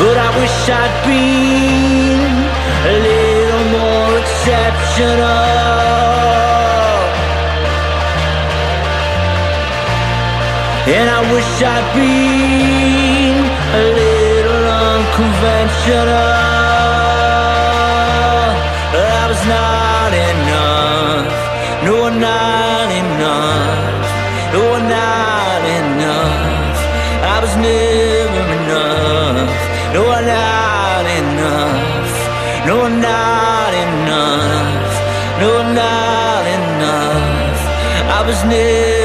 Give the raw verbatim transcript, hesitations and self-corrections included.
but I wish I'd been a little more exceptional. And I wish I'd been a little unconventional. I was not enough, no, not enough, no, not enough. I was never enough, no, not enough, no, not enough, no, not enough. I was never